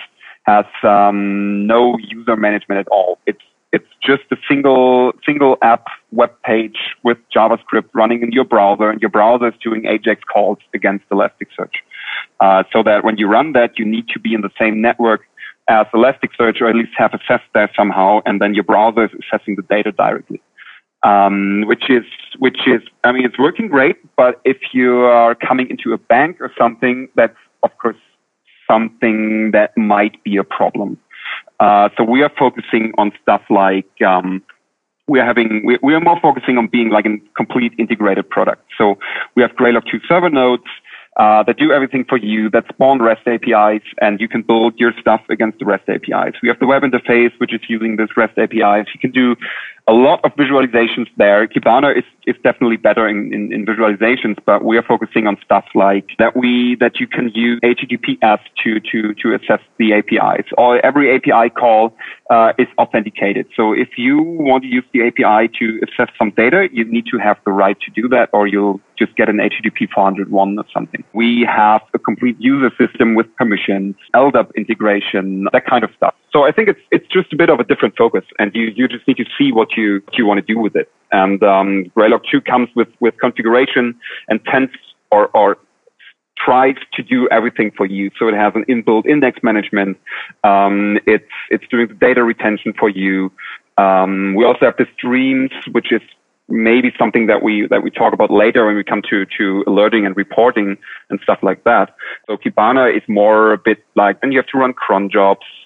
no user management at all. It's just a single app web page with JavaScript running in your browser, and your browser is doing AJAX calls against Elasticsearch. So that when you run that, you need to be in the same network as Elasticsearch, or at least have access there somehow, and then your browser is accessing the data directly. Which is, I mean, it's working great, but if you are coming into a bank or something, that's of course something that might be a problem. So we are focusing on stuff like, we are more focusing on being like a complete integrated product. So we have Greylock2 server nodes that do everything for you, that spawn REST APIs, and you can build your stuff against the REST APIs. We have the web interface, which is using this REST APIs. You can do a lot of visualizations there. Kibana is definitely better in visualizations, but we are focusing on stuff like that you can use HTTPS to access the APIs. Or every API call is authenticated. So if you want to use the API to access some data, you need to have the right to do that, or you'll just get an HTTP 401 or something. We have a complete user system with permissions, LDAP integration, that kind of stuff. So I think it's just a bit of a different focus, and you just need to see what you want to do with it. And Greylock2 comes with configuration and tends or tries to do everything for you. So it has an inbuilt index management. It's doing the data retention for you. We also have the streams, which is maybe something that we talk about later when we come to alerting and reporting and stuff like that. So Kibana is more a bit like, then you have to run cron jobs,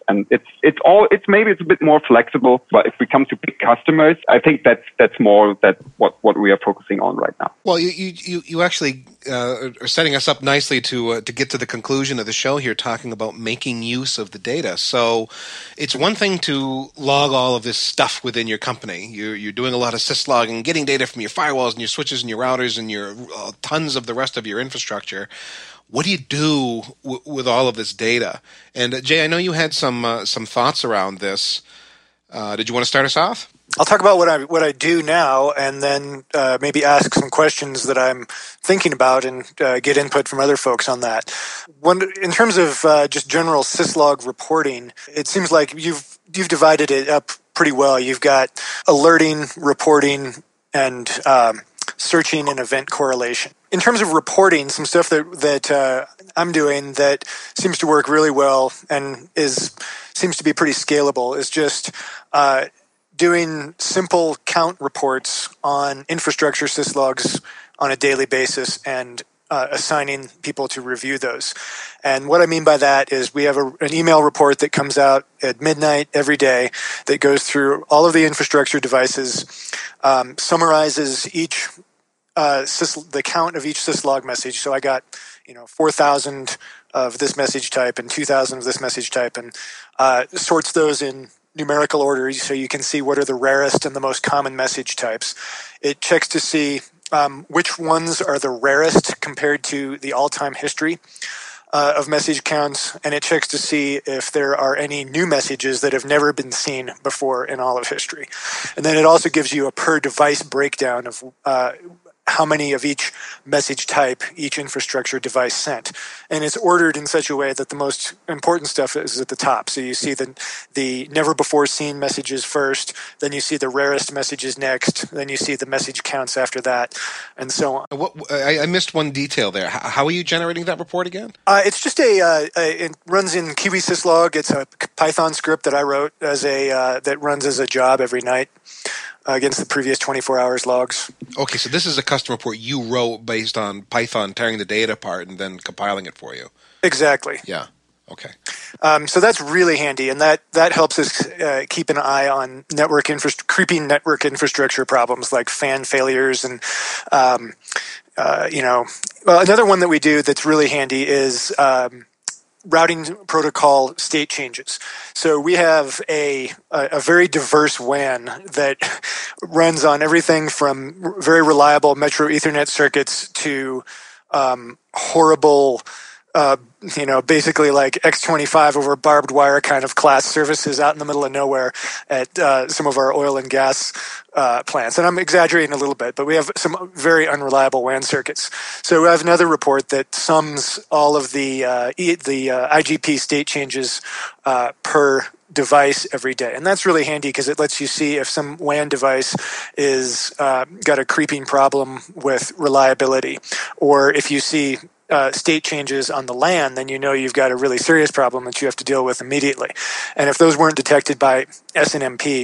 And maybe it's a bit more flexible, but if we come to big customers, I think that's more what we are focusing on right now. Well, you actually are setting us up nicely to get to the conclusion of the show here, talking about making use of the data. So it's one thing to log all of this stuff within your company. You're doing a lot of syslogging, getting data from your firewalls and your switches and your routers and your tons of the rest of your infrastructure. What do you do with all of this data? And Jay, I know you had some thoughts around this. Did you want to start us off? I'll talk about what I do now, and then maybe ask some questions that I'm thinking about, and get input from other folks on that. In terms of just general syslog reporting, it seems like you've divided it up pretty well. You've got alerting, reporting, and searching and event correlation. In terms of reporting, some stuff that I'm doing that seems to work really well and seems to be pretty scalable is just doing simple count reports on infrastructure syslogs on a daily basis and assigning people to review those. And what I mean by that is we have an email report that comes out at midnight every day that goes through all of the infrastructure devices, summarizes each the count of each syslog message. So I got 4,000 of this message type and 2,000 of this message type, and sorts those in numerical order so you can see what are the rarest and the most common message types. It checks to see which ones are the rarest compared to the all-time history of message counts, and it checks to see if there are any new messages that have never been seen before in all of history. And then it also gives you a per-device breakdown of how many of each message type each infrastructure device sent. And it's ordered in such a way that the most important stuff is at the top. So you see the never-before-seen messages first, then you see the rarest messages next, then you see the message counts after that, and so on. I missed one detail there. How are you generating that report again? It's just it runs in Kiwi Syslog. It's a Python script that I wrote that runs as a job every night against the previous 24 hours logs. Okay, so this is a custom report you wrote based on Python tearing the data apart and then compiling it for you. Exactly. Yeah. Okay. So that's really handy, and that helps us keep an eye on creeping network infrastructure problems like fan failures and another one that we do that's really handy is routing protocol state changes. So we have a very diverse WAN that runs on everything from very reliable Metro Ethernet circuits to horrible, basically like X25 over barbed wire kind of class services out in the middle of nowhere at some of our oil and gas plants. And I'm exaggerating a little bit, but we have some very unreliable WAN circuits. So we have another report that sums all of the IGP state changes per device every day. And that's really handy because it lets you see if some WAN device is got a creeping problem with reliability, or if you see state changes on the LAN, then you know you've got a really serious problem that you have to deal with immediately. And if those weren't detected by SNMP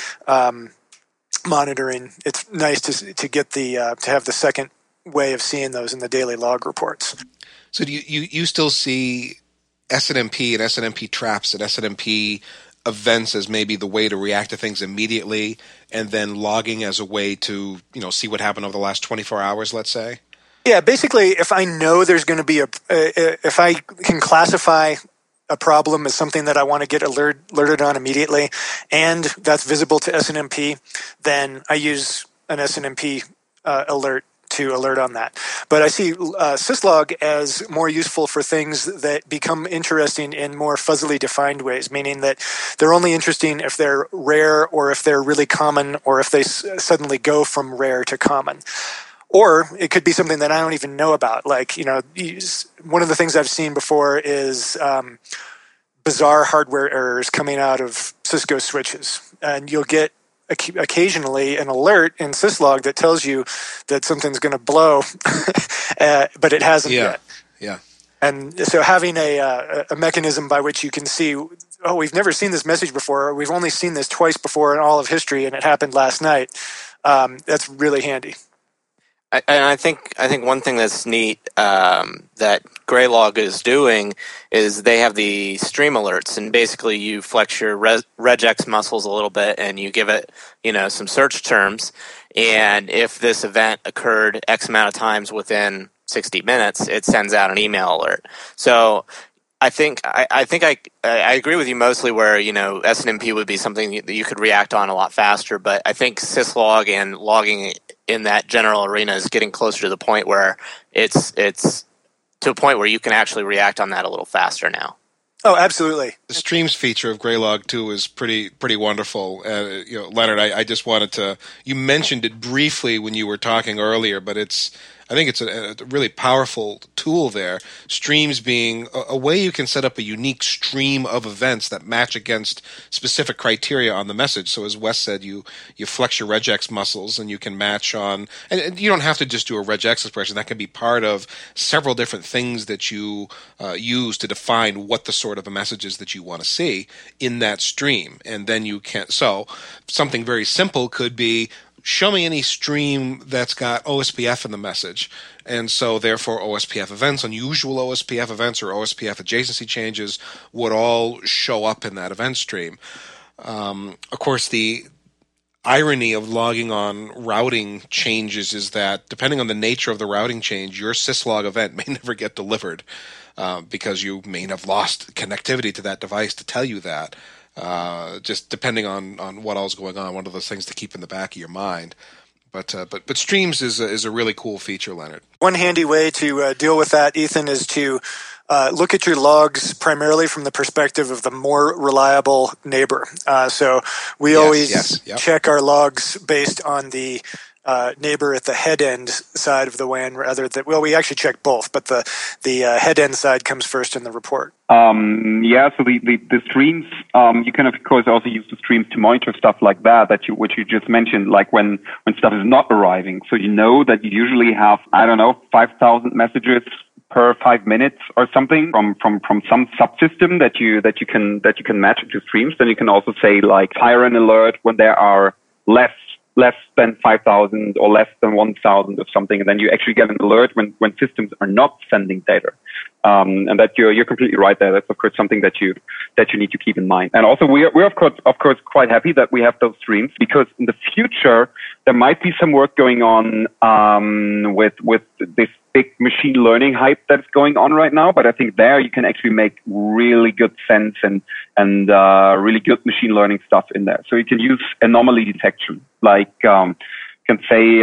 monitoring, it's nice to get to have the second way of seeing those in the daily log reports. So do you still see SNMP and SNMP traps and SNMP events as maybe the way to react to things immediately, and then logging as a way to see what happened over the last 24 hours, let's say? Yeah, basically, if I know there's going to be if I can classify a problem as something that I want to get alerted on immediately, and that's visible to SNMP, then I use an SNMP alert to alert on that. But I see syslog as more useful for things that become interesting in more fuzzily defined ways, meaning that they're only interesting if they're rare or if they're really common or if they suddenly go from rare to common. Or it could be something that I don't even know about. Like, one of the things I've seen before is bizarre hardware errors coming out of Cisco switches. And you'll get occasionally an alert in syslog that tells you that something's going to blow, but it hasn't yet. Yeah. And so having a mechanism by which you can see, we've never seen this message before, or we've only seen this twice before in all of history, and it happened last night, that's really handy. I think one thing that's neat that Graylog is doing is they have the stream alerts, and basically you flex your regex muscles a little bit, and you give it some search terms, and if this event occurred X amount of times within 60 minutes, it sends out an email alert. So I think I agree with you mostly where SNMP would be something that you could react on a lot faster, but I think syslog and logging in that general arena is getting closer to the point where it's to a point where you can actually react on that a little faster now. Oh, absolutely. The streams feature of Graylog 2 is pretty wonderful. Leonard, I just wanted to. You mentioned it briefly when you were talking earlier, but I think it's a really powerful tool there. Streams being a way you can set up a unique stream of events that match against specific criteria on the message. So as Wes said, you flex your regex muscles and you can match on, and you don't have to just do a regex expression. That can be part of several different things that you use to define what the sort of a message is that you want to see in that stream. And then you can, so something very simple could be, show me any stream that's got OSPF in the message. And so therefore OSPF events, unusual OSPF events or OSPF adjacency changes would all show up in that event stream. Of course, the irony of logging on routing changes is that depending on the nature of the routing change, your syslog event may never get delivered because you may have lost connectivity to that device to tell you that. Just depending on what else is going on, one of those things to keep in the back of your mind. But streams is a really cool feature, Leonard. One handy way to deal with that, Ethan, is to look at your logs primarily from the perspective of the more reliable neighbor. So we always check our logs based on the neighbor at the head end side of the WAN, rather than, well, we actually check both, but the head end side comes first in the report. So the streams, you can of course also use the streams to monitor stuff like that which you just mentioned, like when stuff is not arriving. So you know that you usually have 5,000 messages per 5 minutes or something from some subsystem that you can match to streams. Then you can also say like fire an alert when there are less than 5,000 or less than 1,000 or something, and then you actually get an alert when systems are not sending data. And that you're completely right there. That's of course something that you need to keep in mind. And also we're of course quite happy that we have those streams, because in the future there might be some work going on with this big machine learning hype that's going on right now. But I think there you can actually make really good sense and really good machine learning stuff in there. So you can use anomaly detection, like can say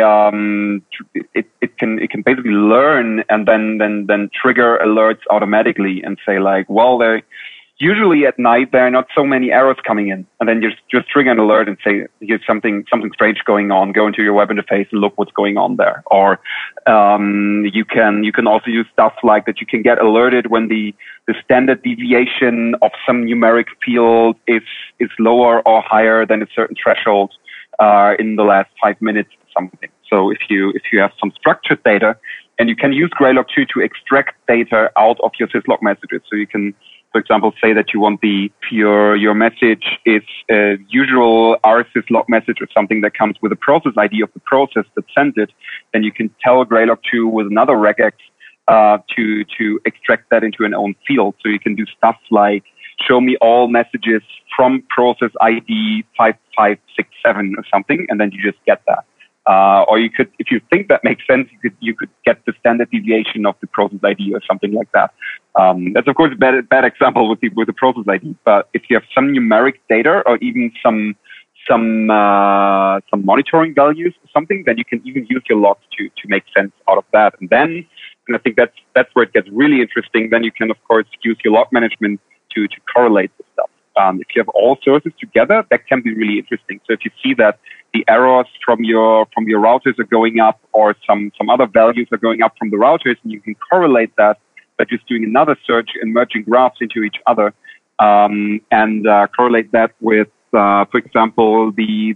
it can basically learn and then trigger alerts automatically and say like, well, there usually at night there are not so many errors coming in, and then just trigger an alert and say here's something strange going on. Go into your web interface and look what's going on there. Or you can also use stuff like that. You can get alerted when the standard deviation of some numeric field is lower or higher than a certain threshold in the last 5 minutes or something. So if you have some structured data, and you can use Graylog 2 to extract data out of your syslog messages. So you can, for example, say that you want your message is a usual rsyslog message or something that comes with a process ID of the process that sends it. Then you can tell Graylog 2 with another regex to extract that into an own field. So you can do stuff like show me all messages from process ID 5567 or something, and then you just get that. Or you could, if you think that makes sense, you could get the standard deviation of the process ID or something like that. That's of course a bad example with the process ID. But if you have some numeric data or even some monitoring values or something, then you can even use your logs to make sense out of that. And I think that's where it gets really interesting. Then you can of course use your log management to correlate the stuff. If you have all sources together, that can be really interesting. So if you see that the errors from your routers are going up, or some other values are going up from the routers, and you can correlate that by just doing another search and merging graphs into each other, and correlate that with, for example, the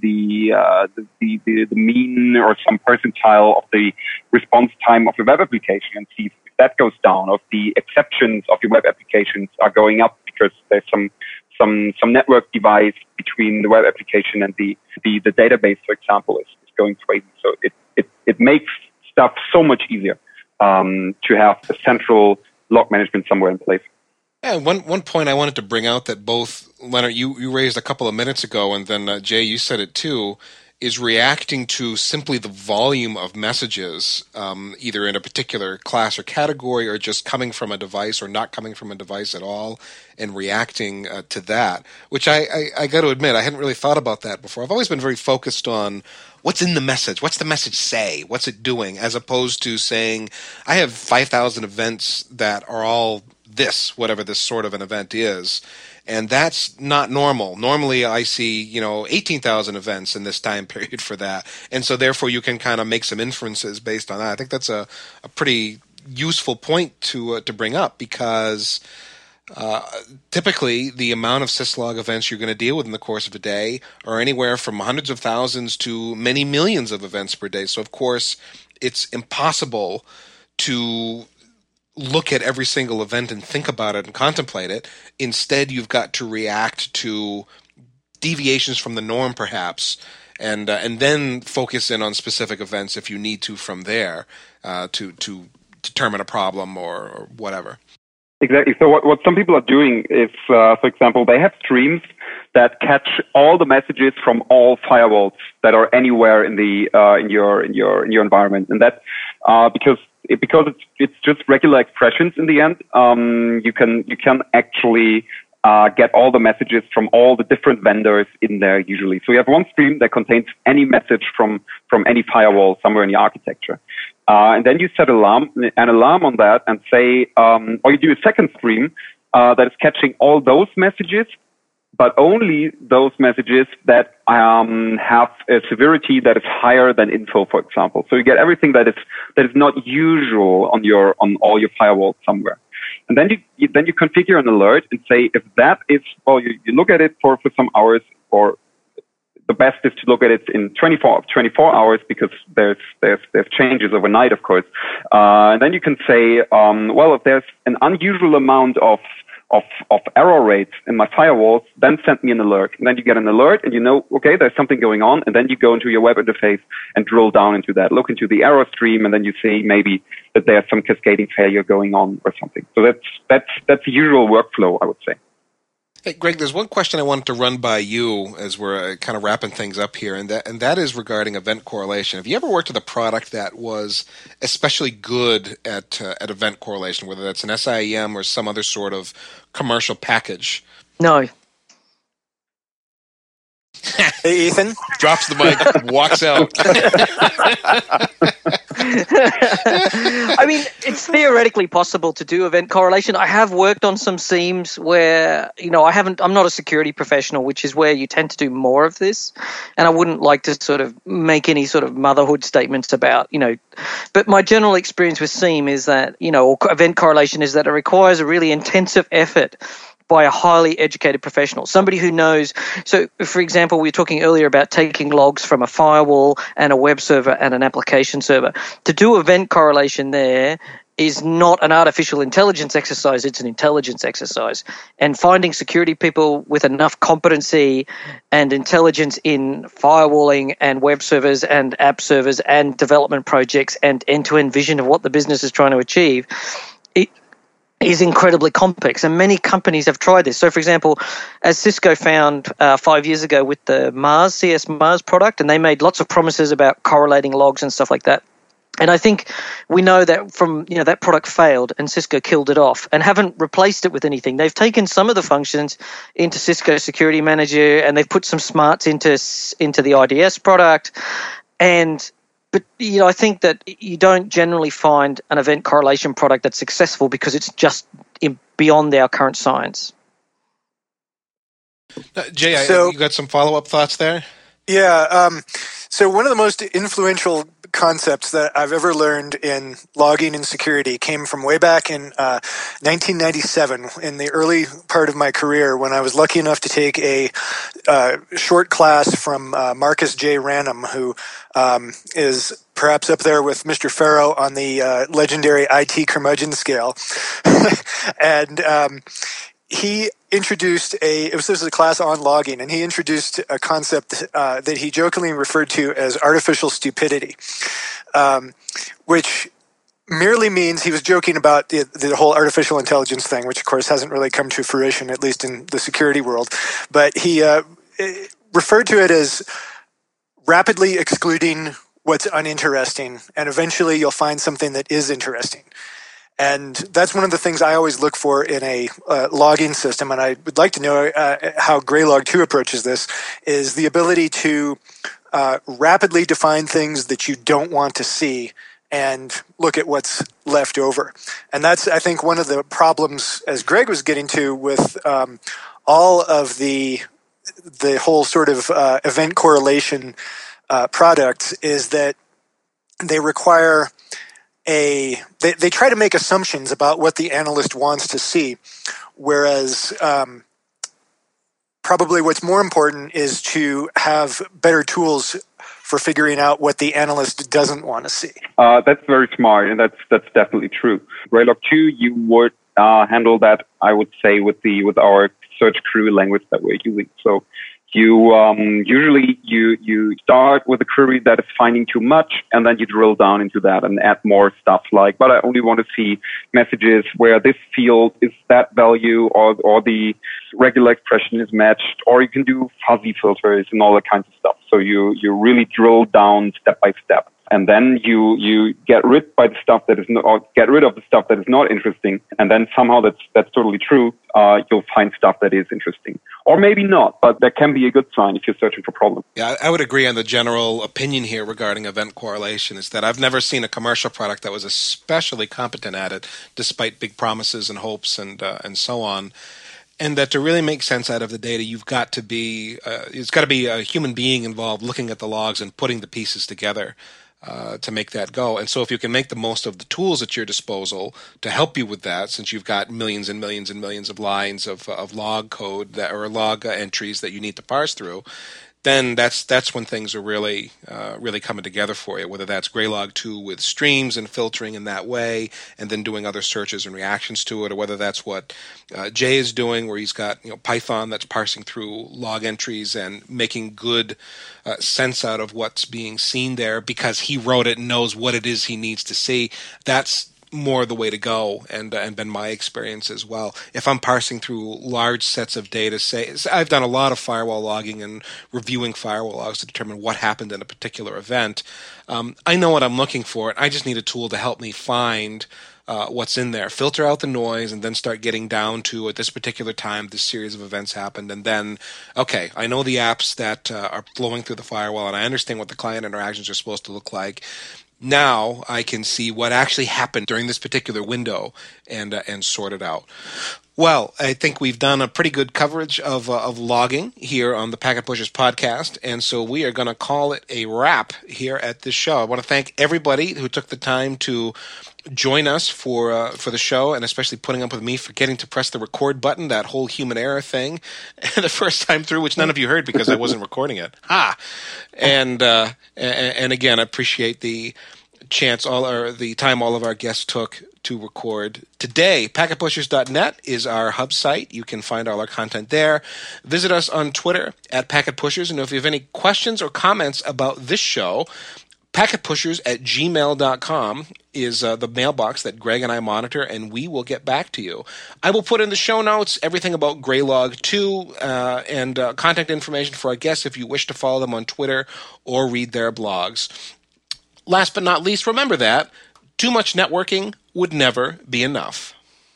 mean or some percentile of the response time of your web application, and see if that goes down, or if the exceptions of your web applications are going up because there's some network device between the web application and the database, for example, is going crazy. So it makes stuff so much easier to have a central log management somewhere in place. Yeah, one point I wanted to bring out that both, Leonard, you raised a couple of minutes ago, and then Jay, you said it too, is reacting to simply the volume of messages, either in a particular class or category, or just coming from a device or not coming from a device at all, and reacting to that, which I got to admit, I hadn't really thought about that before. I've always been very focused on what's in the message, what's the message say, what's it doing, as opposed to saying, I have 5,000 events that are all this, whatever this sort of an event is. And that's not normal. Normally I see, 18,000 events in this time period for that. And so therefore you can kind of make some inferences based on that. I think that's a pretty useful point to bring up, because typically the amount of syslog events you're going to deal with in the course of a day are anywhere from hundreds of thousands to many millions of events per day. So of course it's impossible to look at every single event and think about it and contemplate it. Instead, you've got to react to deviations from the norm, perhaps, and then focus in on specific events if you need to from there to determine a problem or whatever. Exactly. So what some people are doing is, for example, they have streams that catch all the messages from all firewalls that are anywhere in the in your environment, and that because it's just regular expressions in the end. You can actually get all the messages from all the different vendors in there usually. So you have one stream that contains any message from any firewall somewhere in the architecture. And then you set an alarm on that and say, or you do a second stream that is catching all those messages, but only those messages that have a severity that is higher than info, for example. So you get everything that is not usual on all your firewalls somewhere. And then you configure an alert and say, if that is, well, you look at it for some hours, or the best is to look at it in 24 hours, because there's changes overnight, of course. And then you can say, well, if there's an unusual amount of error rates in my firewalls, then send me an alert. And then you get an alert and you know, okay, there's something going on. And then you go into your web interface and drill down into that, look into the error stream, and then you see maybe that there's some cascading failure going on or something. So that's the usual workflow, I would say. Hey, Greg, there's one question I wanted to run by you as we're kind of wrapping things up here, and that is regarding event correlation. Have you ever worked with a product that was especially good at event correlation, whether that's an SIEM or some other sort of commercial package? No. Hey, Ethan. Drops the mic, walks out. I mean, it's theoretically possible to do event correlation. I have worked on some SIEMs where, I'm not a security professional, which is where you tend to do more of this. And I wouldn't like to sort of make any sort of motherhood statements about, but my general experience with SIEM is that, or event correlation is that it requires a really intensive effort by a highly educated professional, somebody who knows. So, for example, we were talking earlier about taking logs from a firewall and a web server and an application server. To do event correlation there is not an artificial intelligence exercise, it's an intelligence exercise. And finding security people with enough competency and intelligence in firewalling and web servers and app servers and development projects and end-to-end vision of what the business is trying to achieve, is incredibly complex, and many companies have tried this. So, for example, as Cisco found 5 years ago with the CS Mars product, and they made lots of promises about correlating logs and stuff like that. And I think we know that from, that product failed and Cisco killed it off and haven't replaced it with anything. They've taken some of the functions into Cisco Security Manager, and they've put some smarts into the IDS product. But, I think that you don't generally find an event correlation product that's successful because it's just beyond our current science. Jay, you got some follow-up thoughts there? Yeah. So one of the most influential concepts that I've ever learned in logging and security came from way back in 1997, in the early part of my career, when I was lucky enough to take a short class from Marcus J. Ranum, who is perhaps up there with Mr. Farrow on the legendary IT curmudgeon scale. And he introduced this was a class on logging, and he introduced a concept that he jokingly referred to as artificial stupidity, which merely means he was joking about the whole artificial intelligence thing, which of course hasn't really come to fruition, at least in the security world. But he referred to it as rapidly excluding what's uninteresting, and eventually you'll find something that is interesting. And that's one of the things I always look for in a logging system, and I would like to know how Graylog 2 approaches this, is the ability to rapidly define things that you don't want to see and look at what's left over. And that's, I think, one of the problems, as Greg was getting to, with all of the whole sort of event correlation products, is that they require they try to make assumptions about what the analyst wants to see, whereas probably what's more important is to have better tools for figuring out what the analyst doesn't want to see. That's very smart, and that's definitely true. Graylog 2, you would handle that, I would say, with our search query language that we're using. So you usually you start with a query that is finding too much, and then you drill down into that and add more stuff like, but I only want to see messages where this field is that value, or the regular expression is matched, or you can do fuzzy filters and all that kinds of stuff. So you really drill down step by step. And then you get rid of the stuff that is not interesting, and then somehow that's totally true. You'll find stuff that is interesting, or maybe not, but that can be a good sign if you're searching for problems. Yeah, I would agree on the general opinion here regarding event correlation, is that I've never seen a commercial product that was especially competent at it, despite big promises and hopes and so on. And that to really make sense out of the data, you've got to be it's got to be a human being involved looking at the logs and putting the pieces together to make that go. And so if you can make the most of the tools at your disposal to help you with that, since you've got millions and millions and millions of lines of log code or log entries that you need to parse through, then that's when things are really coming together for you, whether that's Graylog 2 with streams and filtering in that way, and then doing other searches and reactions to it, or whether that's what Jay is doing, where he's got Python that's parsing through log entries and making good sense out of what's being seen there because he wrote it and knows what it is he needs to see. That's more the way to go, and been my experience as well. If I'm parsing through large sets of data, say I've done a lot of firewall logging and reviewing firewall logs to determine what happened in a particular event, I know what I'm looking for, and I just need a tool to help me find what's in there, filter out the noise, and then start getting down to, at this particular time, this series of events happened, and then, okay, I know the apps that are flowing through the firewall, and I understand what the client interactions are supposed to look like. Now I can see what actually happened during this particular window and sort it out. Well, I think we've done a pretty good coverage of logging here on the Packet Pushers podcast, and so we are going to call it a wrap here at this show. I want to thank everybody who took the time to join us for the show, and especially putting up with me forgetting to press the record button, that whole human error thing, the first time through, which none of you heard because I wasn't recording it. And again, I appreciate the chance, the time all of our guests took to record today. PacketPushers.net is our hub site. You can find all our content there. Visit us on Twitter at PacketPushers, and if you have any questions or comments about this show, packetpushers@gmail.com is the mailbox that Greg and I monitor, and we will get back to you. I will put in the show notes everything about Graylog 2 and contact information for our guests if you wish to follow them on Twitter or read their blogs. Last but not least, remember that too much networking would never be enough.